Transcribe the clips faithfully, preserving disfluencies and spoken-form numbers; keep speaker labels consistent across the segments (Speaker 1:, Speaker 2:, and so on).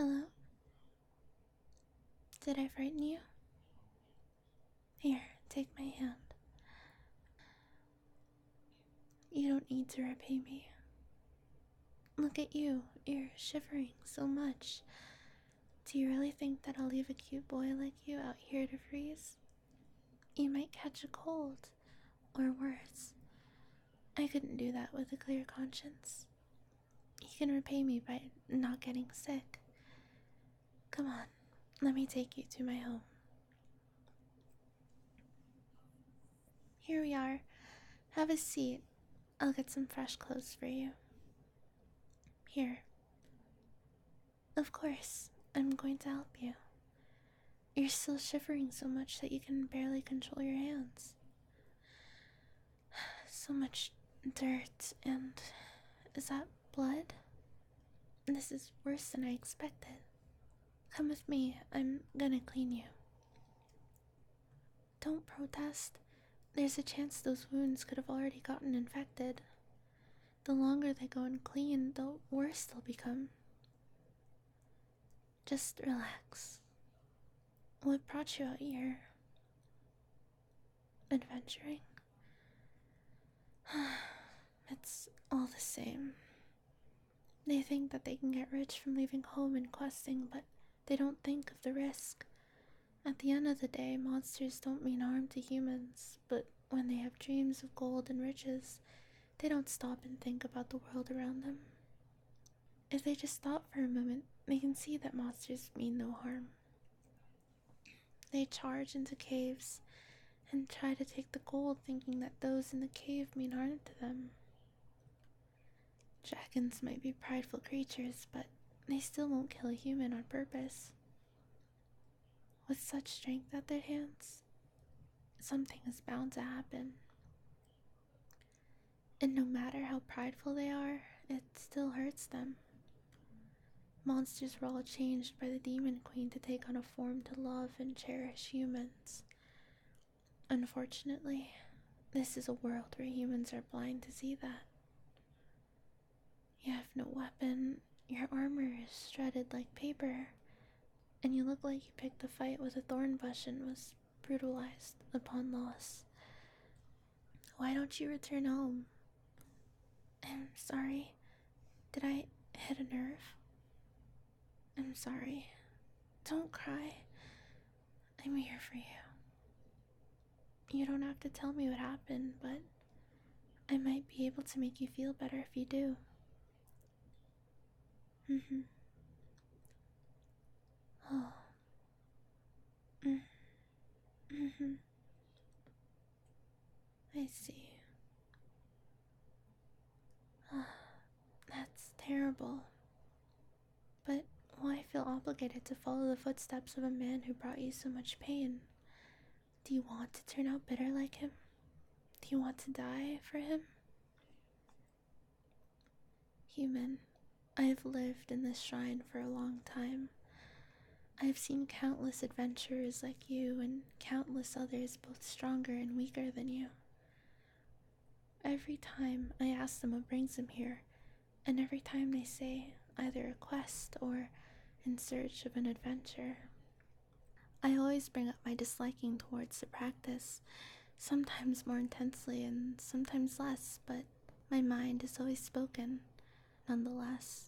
Speaker 1: Hello? Did I frighten you? Here, take my hand. You don't need to repay me. Look at you, you're shivering so much. Do you really think that I'll leave a cute boy like you out here to freeze? You might catch a cold, or worse. I couldn't do that with a clear conscience. You can repay me by not getting sick. Come on, let me take you to my home. Here we are. Have a seat. I'll get some fresh clothes for you. Here. Of course, I'm going to help you. You're still shivering so much that you can barely control your hands. So much dirt and... is that blood? This is worse than I expected. Come with me, I'm gonna clean you. Don't protest. There's a chance those wounds could have already gotten infected. The longer they go unclean, the worse they'll become. Just relax. What brought you out here? Adventuring? It's all the same. They think that they can get rich from leaving home and questing, but they don't think of the risk. At the end of the day, monsters don't mean harm to humans, but when they have dreams of gold and riches, they don't stop and think about the world around them. If they just stop for a moment, they can see that monsters mean no harm. They charge into caves and try to take the gold, thinking that those in the cave mean harm to them. Dragons might be prideful creatures, but they still won't kill a human on purpose. With such strength at their hands, something is bound to happen. And no matter how prideful they are, it still hurts them. Monsters were all changed by the Demon Queen to take on a form to love and cherish humans. Unfortunately, this is a world where humans are blind to see that. You have no weapon, your armor is shredded like paper, and you look like you picked a fight with a thorn bush and was brutalized upon loss. Why don't you return home? I'm sorry. Did I hit a nerve? I'm sorry. Don't cry. I'm here for you. You don't have to tell me what happened, but I might be able to make you feel better if you do. Mm-hmm. Oh. Mm. Mm-hmm. I see. That's terrible. But why feel obligated to follow the footsteps of a man who brought you so much pain? Do you want to turn out bitter like him? Do you want to die for him? Human, I've lived in this shrine for a long time. I've seen countless adventurers like you and countless others both stronger and weaker than you. Every time I ask them what brings them here, and every time they say either a quest or in search of an adventure, I always bring up my disliking towards the practice, sometimes more intensely and sometimes less, but my mind has always spoken, nonetheless.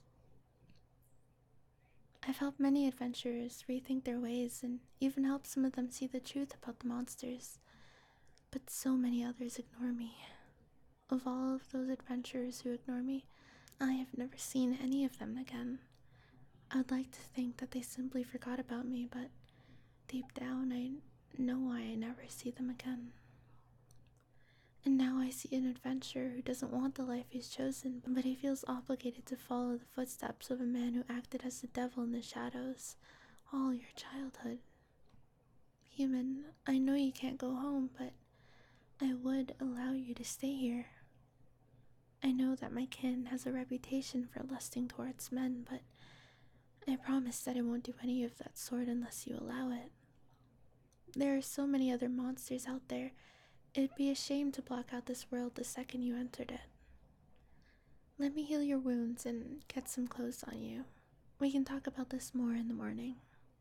Speaker 1: I've helped many adventurers rethink their ways and even helped some of them see the truth about the monsters, but so many others ignore me. Of all of those adventurers who ignore me, I have never seen any of them again. I'd like to think that they simply forgot about me, but deep down I know why I never see them again. And now I see an adventurer who doesn't want the life he's chosen, but he feels obligated to follow the footsteps of a man who acted as the devil in the shadows all your childhood. Human, I know you can't go home, but I would allow you to stay here. I know that my kin has a reputation for lusting towards men, but I promise that I won't do any of that sort unless you allow it. There are so many other monsters out there. It'd be a shame to block out this world the second you entered it. Let me heal your wounds and get some clothes on you. We can talk about this more in the morning.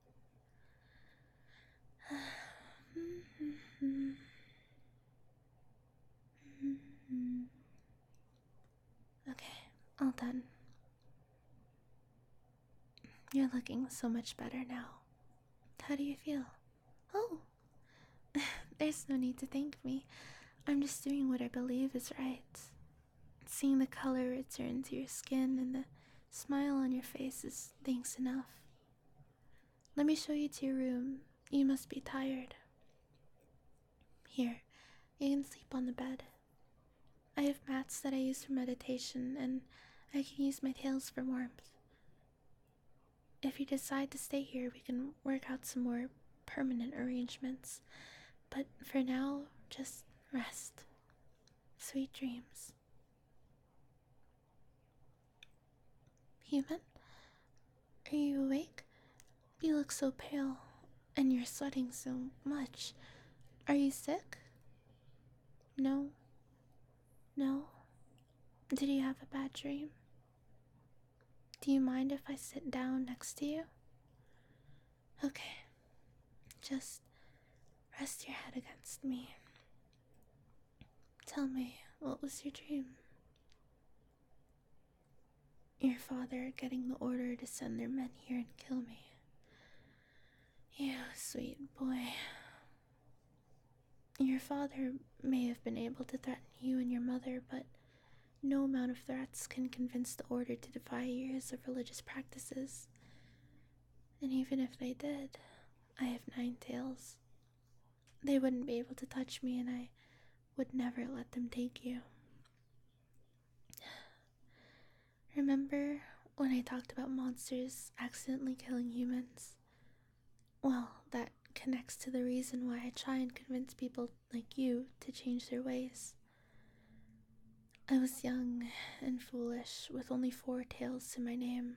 Speaker 1: Okay, all done. You're looking so much better now. How do you feel? Oh, there's no need to thank me. I'm just doing what I believe is right. Seeing the color return to your skin and the smile on your face is thanks enough. Let me show you to your room. You must be tired. Here, you can sleep on the bed. I have mats that I use for meditation, and I can use my tails for warmth. If you decide to stay here, we can work out some more permanent arrangements. But for now, just rest. Sweet dreams. Human? Are you awake? You look so pale, and you're sweating so much. Are you sick? No? No? Did you have a bad dream? Do you mind if I sit down next to you? Okay. Just rest your head against me. Tell me, what was your dream? Your father getting the order to send their men here and kill me. You sweet boy. Your father may have been able to threaten you and your mother, but no amount of threats can convince the order to defy years of religious practices. And even if they did, I have nine tails. They wouldn't be able to touch me, and I would never let them take you. Remember when I talked about monsters accidentally killing humans? Well, that connects to the reason why I try and convince people like you to change their ways. I was young and foolish, with only four tails to my name.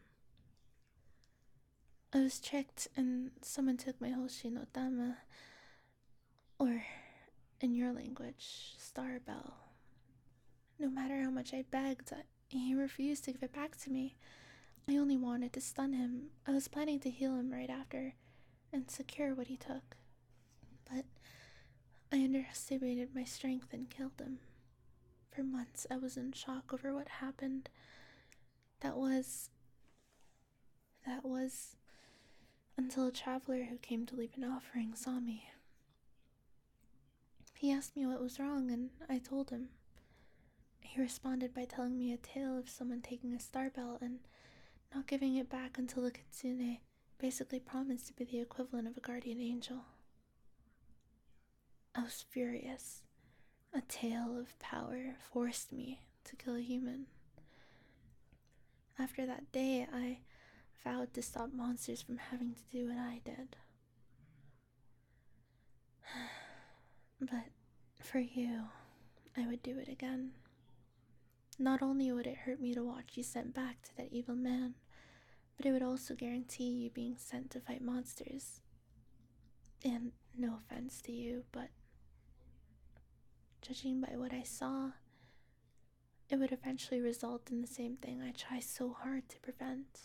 Speaker 1: I was tricked, and someone took my Hoshi no Tama, or, in your language, Star Bell. No matter how much I begged, he refused to give it back to me. I only wanted to stun him. I was planning to heal him right after and secure what he took. But I underestimated my strength and killed him. For months I was in shock over what happened. That was... That was... until a traveler who came to leave an offering saw me. He asked me what was wrong, and I told him. He responded by telling me a tale of someone taking a star bell and not giving it back until the kitsune basically promised to be the equivalent of a guardian angel. I was furious. A tale of power forced me to kill a human. After that day, I vowed to stop monsters from having to do what I did. But for you, I would do it again. Not only would it hurt me to watch you sent back to that evil man, but it would also guarantee you being sent to fight monsters. And no offense to you, but judging by what I saw, it would eventually result in the same thing I try so hard to prevent.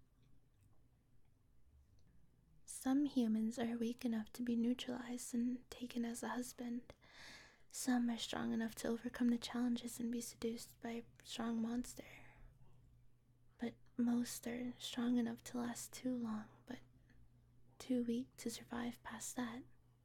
Speaker 1: Some humans are weak enough to be neutralized and taken as a husband. Some are strong enough to overcome the challenges and be seduced by a strong monster. But most are strong enough to last too long, but too weak to survive past that.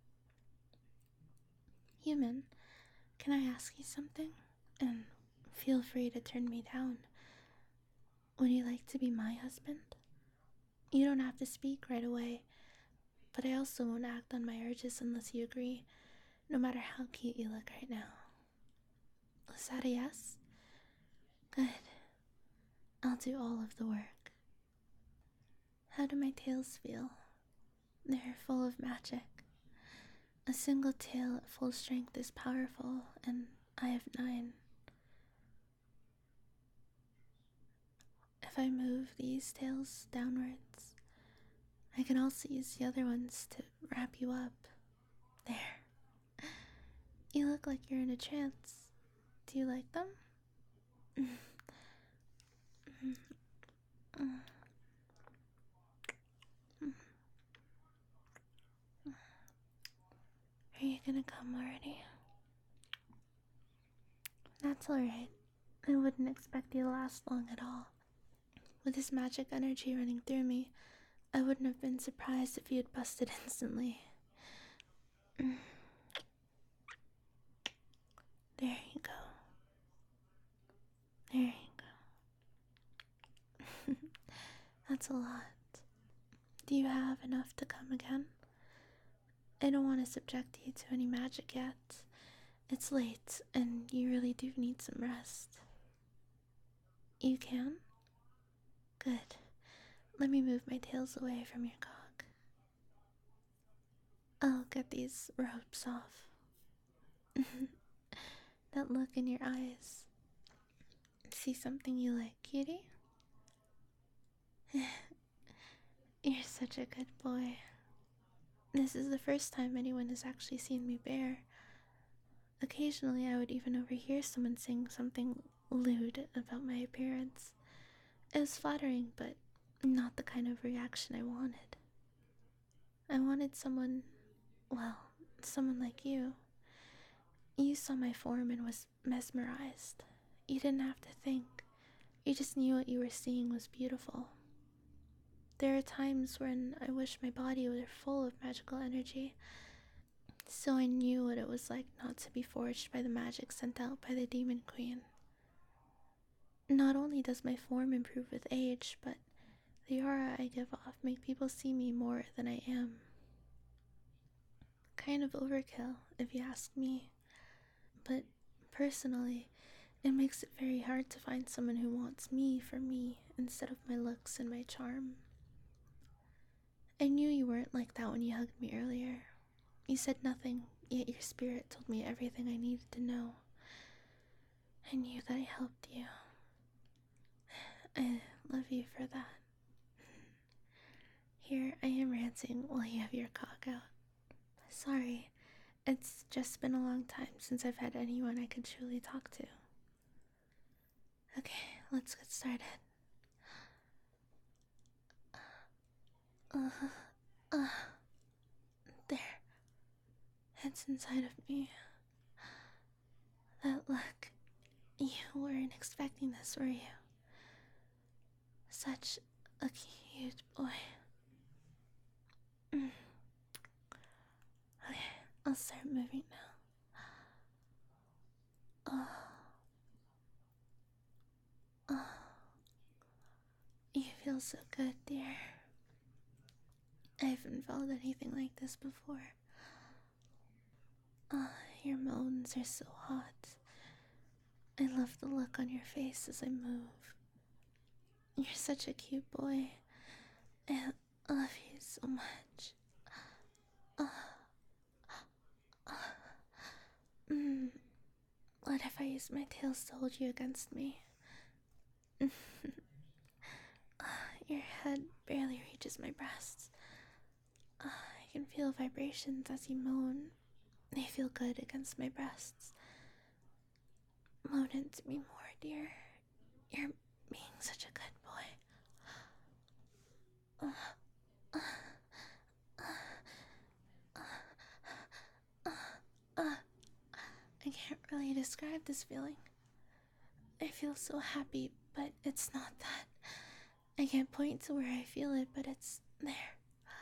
Speaker 1: Human, can I ask you something? And feel free to turn me down. Would you like to be my husband? You don't have to speak right away, but I also won't act on my urges unless you agree, no matter how cute you look right now. Is that a yes? Good. I'll do all of the work. How do my tails feel? They're full of magic. A single tail at full strength is powerful, and I have nine. If I move these tails downwards, I can also use the other ones to wrap you up. There. You look like you're in a trance. Do you like them? That's alright. I wouldn't expect you to last long at all. With this magic energy running through me, I wouldn't have been surprised if you had busted instantly. There you go. There you go. That's a lot. Do you have enough to come again? I don't want to subject you to any magic yet. It's late, and you really do need some rest. You can? Good. Let me move my tails away from your cock. I'll get these ropes off. That look in your eyes. See something you like, cutie? You're such a good boy. This is the first time anyone has actually seen me bare. Occasionally, I would even overhear someone saying something lewd about my appearance. It was flattering, but not the kind of reaction I wanted. I wanted someone, well, someone like you. You saw my form and was mesmerized. You didn't have to think. You just knew what you were seeing was beautiful. There are times when I wish my body were full of magical energy, so I knew what it was like not to be forged by the magic sent out by the Demon Queen. Not only does my form improve with age, but the aura I give off make people see me more than I am. Kind of overkill, if you ask me. But personally, it makes it very hard to find someone who wants me for me instead of my looks and my charm. I knew you weren't like that when you hugged me earlier. You said nothing, yet your spirit told me everything I needed to know. I knew that I helped you. I love you for that. Here I am ranting while you have your cock out. Sorry, it's just been a long time since I've had anyone I could truly talk to. Okay, let's get started. Uh, uh, there. It's inside of me. That look. You weren't expecting this, were you? Such a cute boy. Mm. Okay, I'll start moving now. Oh. Oh. You feel so good, dear. I haven't felt anything like this before. Ah, oh, your moans are so hot. I love the look on your face as I move. You're such a cute boy. I love you so much. Uh, uh, mm. What if I use my tails to hold you against me? uh, your head barely reaches my breasts. Uh, I can feel vibrations as you moan. They feel good against my breasts. Moan into me more, dear. You're being such a good boy. Uh, uh, uh, uh, uh. I can't really describe this feeling. I feel so happy, but it's not that. I can't point to where I feel it, but it's there.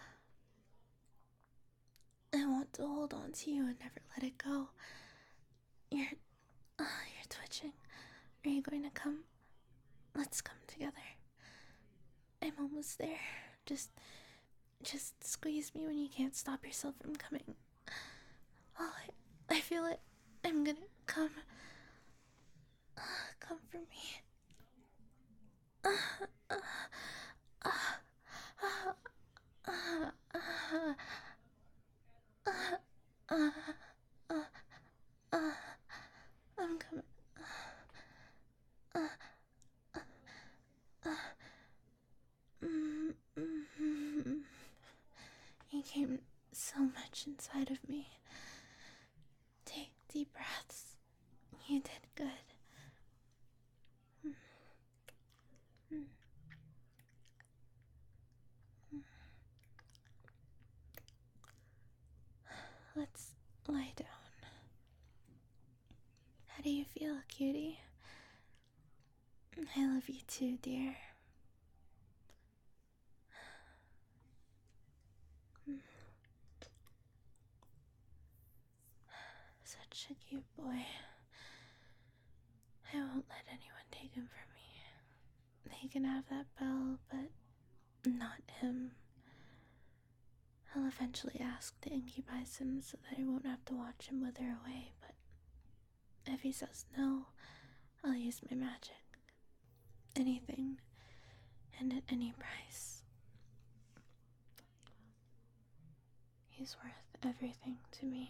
Speaker 1: I want to hold on to you and never let it go. You're, uh, you're twitching. Are you going to come? Let's come together. I'm almost there. Just, just squeeze me when you can't stop yourself from coming. Oh, I, I feel it. I'm gonna come. Uh, come for me. Uh, uh, uh, uh, uh, uh, uh, uh, uh, uh, I'm coming. Uh, uh, uh, mm, mm, you came so much inside of me. Take deep breaths. You did good. Mm, mm, mm. Let's lie down. How do you feel, cutie? cutie. I love you too, dear. Such a cute boy. I won't let anyone take him from me. He can have that bell, but not him. I'll eventually ask the incubus him so that I won't have to watch him wither away, but if he says no, I'll use my magic. Anything, and at any price. He's worth everything to me.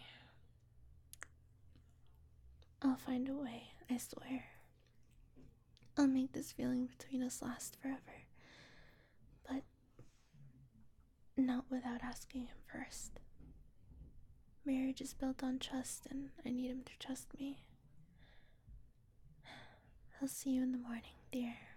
Speaker 1: I'll find a way, I swear. I'll make this feeling between us last forever, but not without asking him first. Marriage is built on trust, and I need him to trust me. I'll see you in the morning, dear.